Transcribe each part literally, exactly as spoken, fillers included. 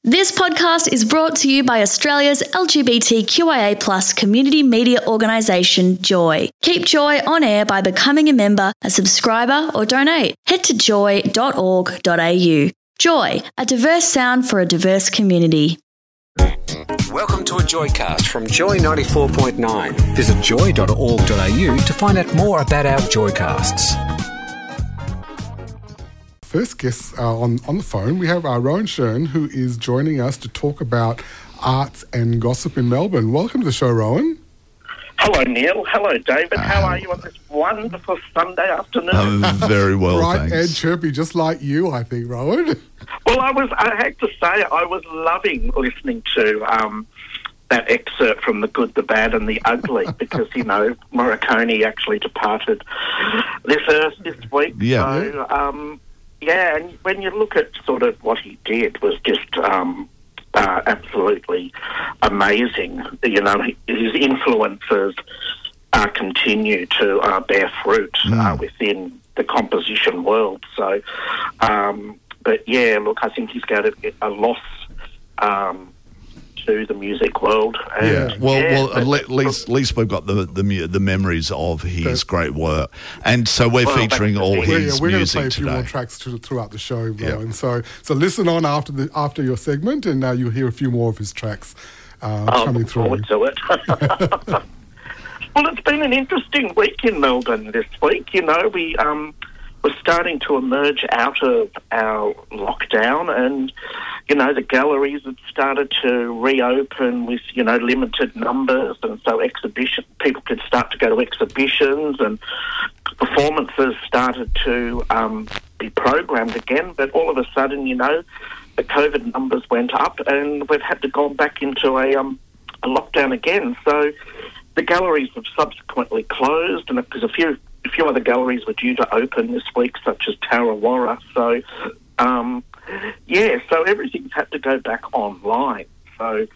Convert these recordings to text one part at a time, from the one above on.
This podcast is brought to you by Australia's L G B T Q I A plus community media organisation, Joy. Keep Joy on air by becoming a member, a subscriber or donate. Head to joy dot org dot a u. Joy, a diverse sound for a diverse community. Welcome to a Joycast from Joy ninety-four point nine. Visit joy dot org dot a u to find out more about our Joycasts. First guest uh, on, on the phone, we have uh, Rowan Shern, who is joining us to talk about arts and gossip in Melbourne. Welcome to the show, Rowan. Hello, Neil. Hello, David. How Um, are you on this wonderful Sunday afternoon? I'm very well, Bright thanks. and chirpy, just like you, I think, Rowan. Well, I was, I had to say, I was loving listening to um, that excerpt from The Good, the Bad and the Ugly because, you know, Morricone actually departed this earth this week. Yeah. So, um, yeah, and when you look at sort of what he did was just um, uh, absolutely amazing. You know, his influences uh, continue to uh, bear fruit Mm. uh, within the composition world. So, um, but yeah, look, I think he's got a, a loss um, to the music world. And, Yeah, well, yeah, well, but- at le- at least, at least we've got the the, mu- the memories of his great work, and so we're Well, featuring that's the all thing. We're, his yeah, we're going to music play a few more today. tracks to, throughout the show, Yeah. Rowan. So, so listen on after the after your segment, and uh, you'll hear a few more of his tracks uh, I'll coming look through. forward to it. Well, it's been an interesting week in Melbourne this week. You know, we um, we're starting to emerge out of our lockdown, and you know, the galleries had started to reopen with you know limited numbers, and so exhibition people could start to go to exhibitions, and performances started to um, be programmed again. But all of a sudden, you know, the COVID numbers went up, and we've had to go back into a um, a lockdown again. So the galleries have subsequently closed, and because a few a few other galleries were due to open this week, such as Tarawara. So, um, yeah, so everything's had to go back online. So,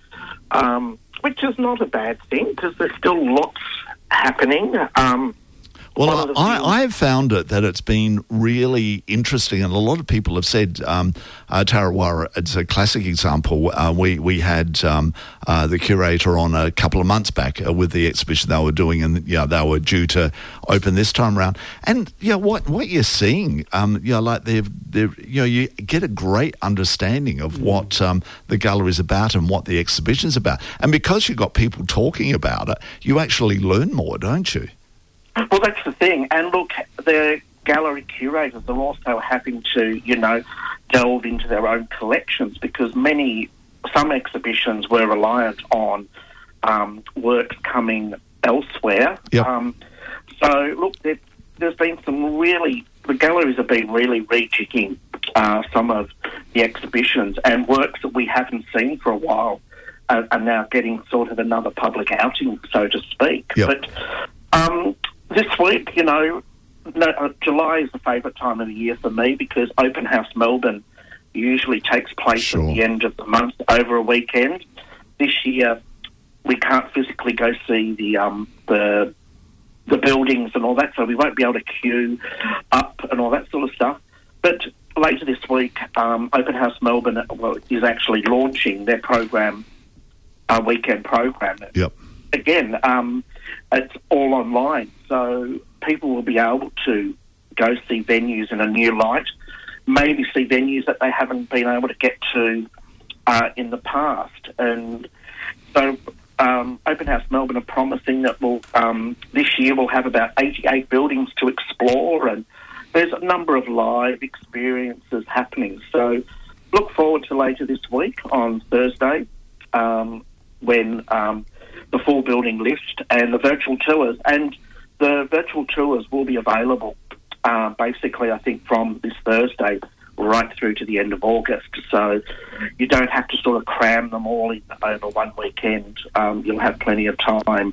um, which is not a bad thing because there's still lots happening. Um, one Well, of the I, things- I have found it that it's been really interesting, and a lot of people have said um, uh, Tarawara, it's a classic example. Uh, we we had um, uh, the curator on a couple of months back uh, with the exhibition they were doing, and you know, they were due to open this time around. And you know, what what you're seeing, um, you know, like they've they've you know, you get a great understanding of what um, the gallery's about and what the exhibition's about, and because you've got people talking about it, you actually learn more, don't you? Well, that's the thing. And look, the gallery curators are also having to, you know, delve into their own collections because many, some exhibitions were reliant on um, works coming elsewhere. Yep. Um, so, look, there, there's been some really, the galleries have been really rejigging uh, some of the exhibitions, and works that we haven't seen for a while are, are now getting sort of another public outing, so to speak. Yep. But um, this week, you know, no, uh, July is the favourite time of the year for me because Open House Melbourne usually takes place Sure. at the end of the month over a weekend. This year, we can't physically go see the um, the the buildings and all that, so we won't be able to queue up and all that sort of stuff. But later this week, um, Open House Melbourne well, is actually launching their program, uh, weekend program. Yep. Again, um, it's all online, so people will be able to go see venues in a new light, maybe see venues that they haven't been able to get to uh, in the past. And so um, Open House Melbourne are promising that we'll, um, this year we'll have about eighty-eight buildings to explore, and there's a number of live experiences happening. So look forward to later this week on Thursday um, when... Um, the full building list and the virtual tours. And the virtual tours will be available uh, basically, I think, from this Thursday right through to the end of August. So you don't have to sort of cram them all in over one weekend. Um, you'll have plenty of time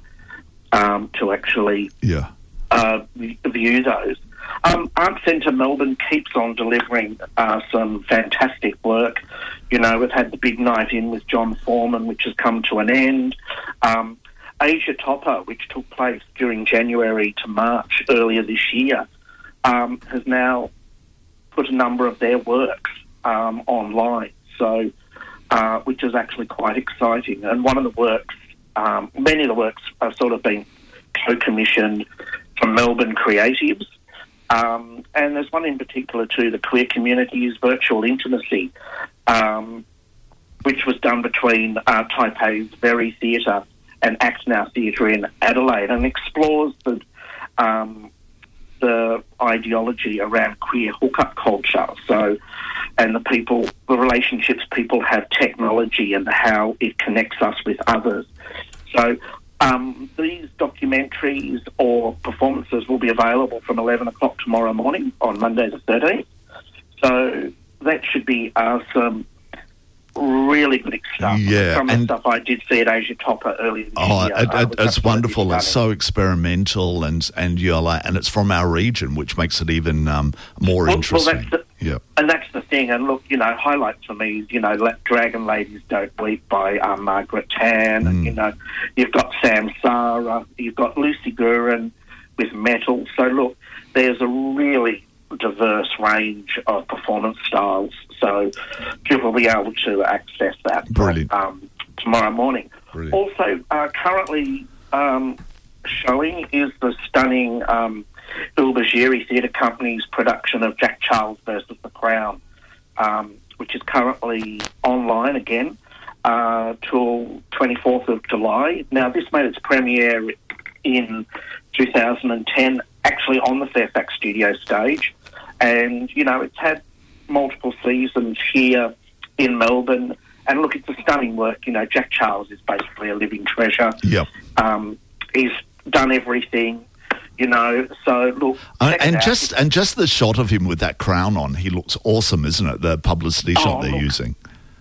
um, to actually Yeah. uh, view those. Um, Art Centre Melbourne keeps on delivering uh, some fantastic work. You know, we've had the big night in with John Foreman, which has come to an end. Um, Asia Topper, which took place during January to March earlier this year, um, has now put a number of their works um, online. So uh, which is actually quite exciting. And one of the works, um, many of the works have sort of been co-commissioned from Melbourne creatives. Um, and there's one in particular too, the Queer Communities Virtual Intimacy, um, which was done between uh, Taipei's Very Theatre and Act Now Theatre in Adelaide, and explores the um, the ideology around queer hookup culture. So, and the people, the relationships people have, technology, and how it connects us with others. So, um, these documentaries or performances will be available from eleven o'clock tomorrow morning on Monday the thirteenth. So that should be uh, some really good stuff. Yeah, some of and the stuff I did see at Asia Topper earlier this oh, year. it, uh, it, was it's absolutely wonderful. It's stunning. so experimental, and and you're like, and it's from our region, which makes it even um, more Well, interesting. well, that's the, yeah, and that's the thing. And look, you know, highlights for me is, you know, Let Dragon Ladies Don't Weep by um, Margaret Tan. Mm. And, you know, you've got Samsara. You've got Lucy Gurin with Metal. So, look, there's a really diverse range of performance styles. So people will be able to access that Brilliant. um, tomorrow morning. Brilliant. Also, uh, currently um, showing is the stunning um, Ulbagiri Theatre Company's production of Jack Charles versus the Crown, um, which is currently online again uh, till twenty-fourth of July. Now, this made its premiere in two thousand ten, actually on the Fairfax Studio stage, and, you know, it's had multiple seasons here in Melbourne. And look, it's a stunning work. You know, Jack Charles is basically a living treasure. Yep. Um, he's done everything, you know. So look, Uh, check it and out. just and just the shot of him with that crown on, he looks awesome, isn't it? The publicity Oh, shot they're look. using.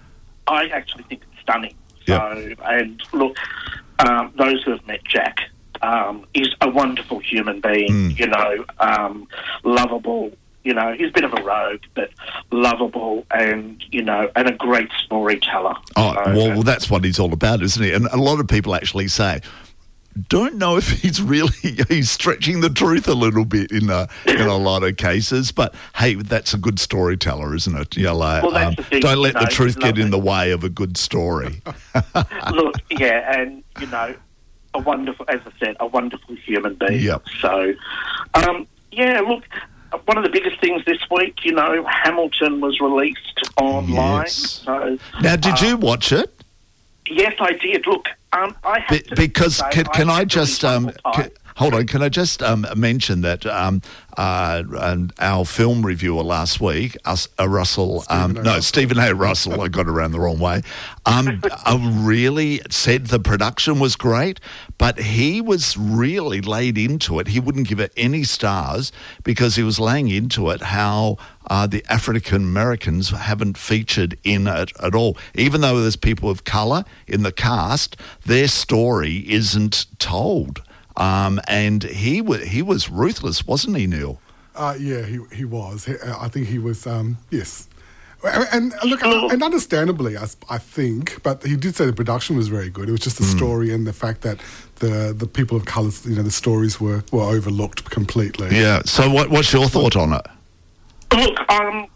I actually think it's stunning. So, Yep. and look, um, those who have met Jack, um, he's a wonderful human being. Mm. You know, um, lovable. You know, he's a bit of a rogue, but lovable, and, you know, and a great storyteller. Oh, So, well, well, that's what he's all about, isn't he? And a lot of people actually say, don't know if he's really he's stretching the truth a little bit in a in a lot of cases, but hey, that's a good storyteller, isn't it? You know, like, Well, that's um, the thing, don't you let the know, truth he's get in lovely. the way of a good story. Look, yeah, and, you know, a wonderful, as I said, a wonderful human being. Yep. So, um, yeah, look, one of the biggest things this week, you know, Hamilton was released online. Yes. So, Now, did uh, you watch it? Yes, I did. Look, um, I have Be- to because say, can, can I, had to just read um, one more ca- time. hold on? Can I just um, mention that um, uh, um, our film reviewer last week, us, uh, Russell, um, Stephen A. no Russell. Stephen A. Russell, I got it around the wrong way. Um, uh, really said the production was great, but he was really laid into it. He wouldn't give it any stars because he was laying into it how uh, the African Americans haven't featured in it at all. Even though there's people of colour in the cast, their story isn't told. Um, and he wa he was ruthless, wasn't he, Neil? Uh, yeah, he he was. He, I think he was. Um, yes, and, and look, and understandably, I, s- I think. But he did say the production was very good. It was just the story and the fact that the the people of colour, you know, the stories were, were overlooked completely. Yeah. So, what, what's your thought on it? Look, um,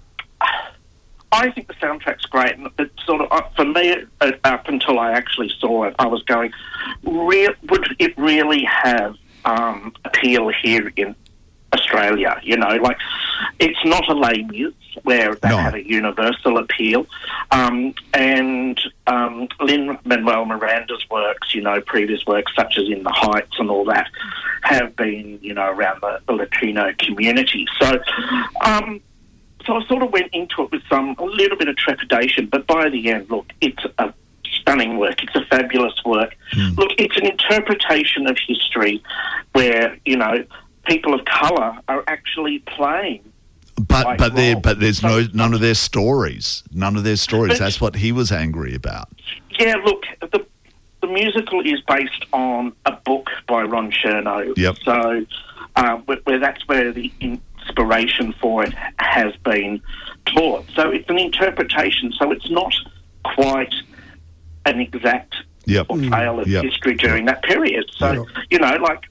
I think the soundtrack's great. And it sort of, uh, for me, uh, up until I actually saw it, I was going, Re- would it really have um, appeal here in Australia? You know, like, it's not a Les Mis where that No. had a universal appeal. Um, and um, Lin-Manuel Miranda's works, you know, previous works such as In the Heights and all that, have been, you know, around the, the Latino community. So, um, so I sort of went into it with some, a little bit of trepidation, but by the end, look, it's a stunning work. It's a fabulous work. Look, it's an interpretation of history where, you know, people of colour are actually playing. But Right, but there wrong. but there's no So- none of their stories. None of their stories. But- That's what he was angry about. Yeah, look, the the musical is based on a book by Ron Chernow. Yep. So, uh, where, where that's where the inspiration for it has been taught. So it's an interpretation. So it's not quite an exact Yep. portrayal of Yep. history during that period. So, Yep. you know, like,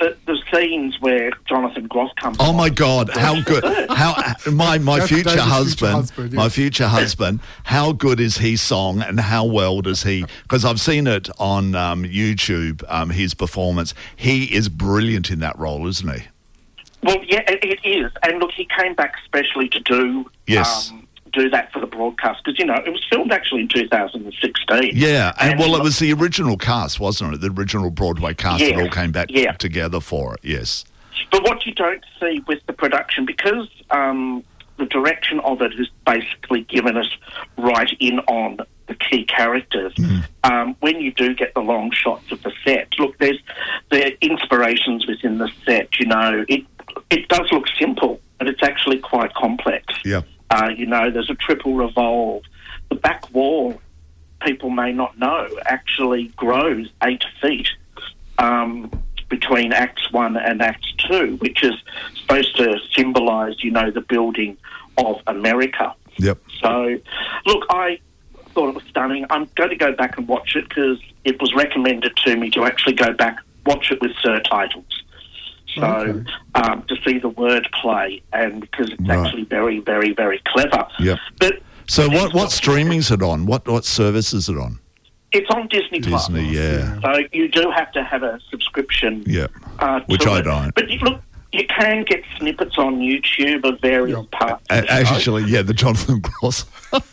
the, the scenes where Jonathan Groff comes. Oh on, my God! How good! How my my That's future David's husband, future husband, my yes. future husband. How good is his song, and how well does he? Because I've seen it on um, YouTube. Um, his performance. He is brilliant in that role, isn't he? Well, yeah, it, it is. And look, he came back specially to do Yes. um, do that for the broadcast because you know it was filmed actually in two thousand sixteen. Yeah, and, And well, it look- was the original cast, wasn't it? The original Broadway cast that Yeah, all came back yeah. together for it. Yes. But what you don't see with the production, because um, the direction of it has basically given us right in on the key characters, Mm. um, when you do get the long shots of the set, look, there's there are inspirations within the set, you know. It, it does look simple, but it's actually quite complex. Yeah. Uh, you know, there's a triple revolve. The back wall, people may not know, actually grows eight feet. Um, between Acts one and Acts two, which is supposed to symbolise, you know, the building of America. Yep. So, look, I thought it was stunning. I'm going to go back and watch it because it was recommended to me to actually go back, watch it with subtitles. So, Okay. um, to see the wordplay, and because it's Right. actually very, very, very clever. Yep. But So, what what streaming's it on? What what service is it on? it's on Disney Plus. Disney, yeah. So you do have to have a subscription. Yeah. Uh, Which to I it. don't. But you, look, you can get snippets on YouTube of various Yeah. parts. A- of the show. Actually, yeah, the Jonathan Gross.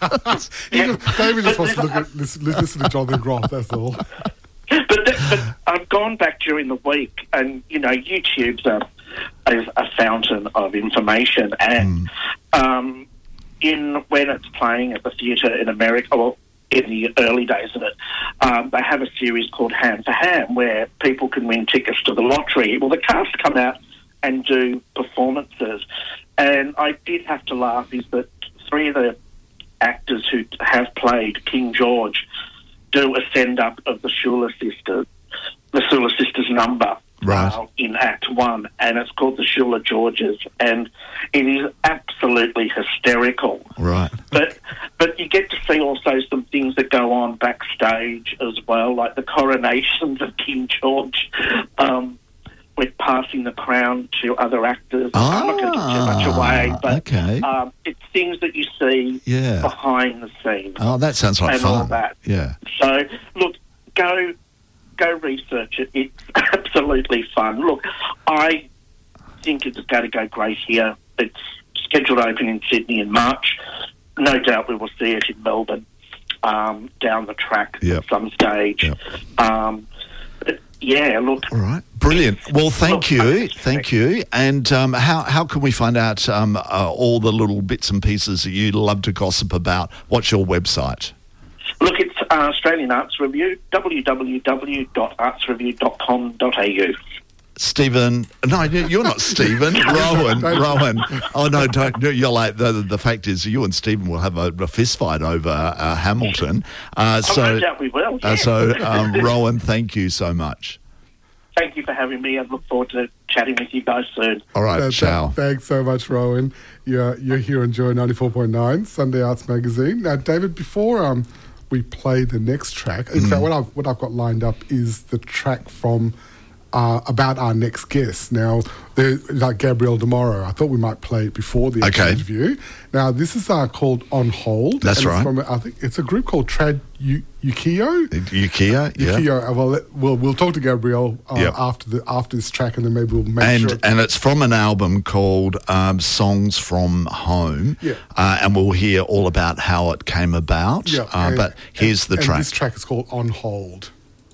He just- David just wants to look at listen, listen to Jonathan Groff. That's all. But, th- but I've gone back during the week, and you know, YouTube's a, is a fountain of information, and um, in when it's playing at the theatre in America, well, in the early days of it, um, they have a series called Ham for Ham, where people can win tickets to the lottery. Well, the cast come out and do performances, and I did have to laugh. Is that three of the actors who have played King George do a send-up of the Schuller sisters, the Schuller sisters number Right. uh, in Act One, and it's called the Schuller Georges, and it is absolutely hysterical. Right. But but you get to see also some things that go on backstage as well, like the coronations of King George. Um, with passing the crown to other actors. I'm not going to give too much away, but okay. um, it's things that you see Yeah. behind the scenes. Oh, that sounds like and fun. all that. Yeah. So, look, go go research it. It's absolutely fun. Look, I think it's going to go great here. It's scheduled to open in Sydney in March. No doubt we will see it in Melbourne um, down the track Yep. at some stage. Yep. Um, but yeah, look. All right. Brilliant. Well, thank Look, you. I- Thank you. And um, how, how can we find out um, uh, all the little bits and pieces that you love to gossip about? What's your website? Look, it's uh, Australian Arts Review, w w w dot arts review dot com dot a u. Stephen, no, you- you're not Stephen. Rowan, Rowan. Oh no, don't. no, You're like the. The fact is, you and Stephen will have a, a fist fight over uh, Hamilton. Uh, Oh, so, no doubt we will. uh, yeah. so um, Rowan, thank you so much. Thank you for having me. I look forward to chatting with you guys soon. All right, Uh, ciao. th- thanks so much, Rowan. You're, you're here on Joy ninety-four point nine, Sunday Arts Magazine. Now, David, before um, we play the next track, in fact, what I've, what I've got lined up is the track from uh, about our next guest. Now, they're like Gabrielle Demoro. I thought we might play it before the Okay. interview. Now, this is uh, called On Hold. That's and right. It's from, I think it's a group called Trad U- Yukio. Yukiya, yeah. Yukio. Uh, Well, let- we'll we'll talk to Gabrielle uh, Yep. after the after this track, and then maybe we'll make And sure. and it's from an album called um, Songs from Home. Yeah. Uh, and we'll hear all about how it came about. Yeah, uh, and- but here's and, the track. And this track is called On Hold.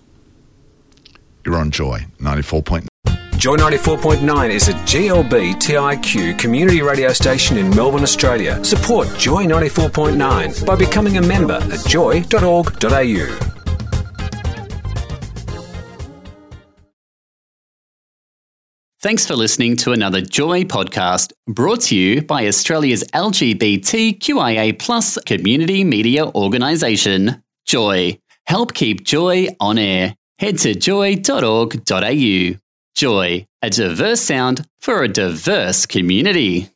You're on Joy ninety-four point nine. Joy ninety-four point nine is a G L B T I Q community radio station in Melbourne, Australia. Support Joy ninety-four point nine by becoming a member at joy dot org dot a u. Thanks for listening to another Joy podcast brought to you by Australia's L G B T Q I A plus community media organisation, Joy. Help keep Joy on air. Head to joy dot org dot a u. Joy, a diverse sound for a diverse community.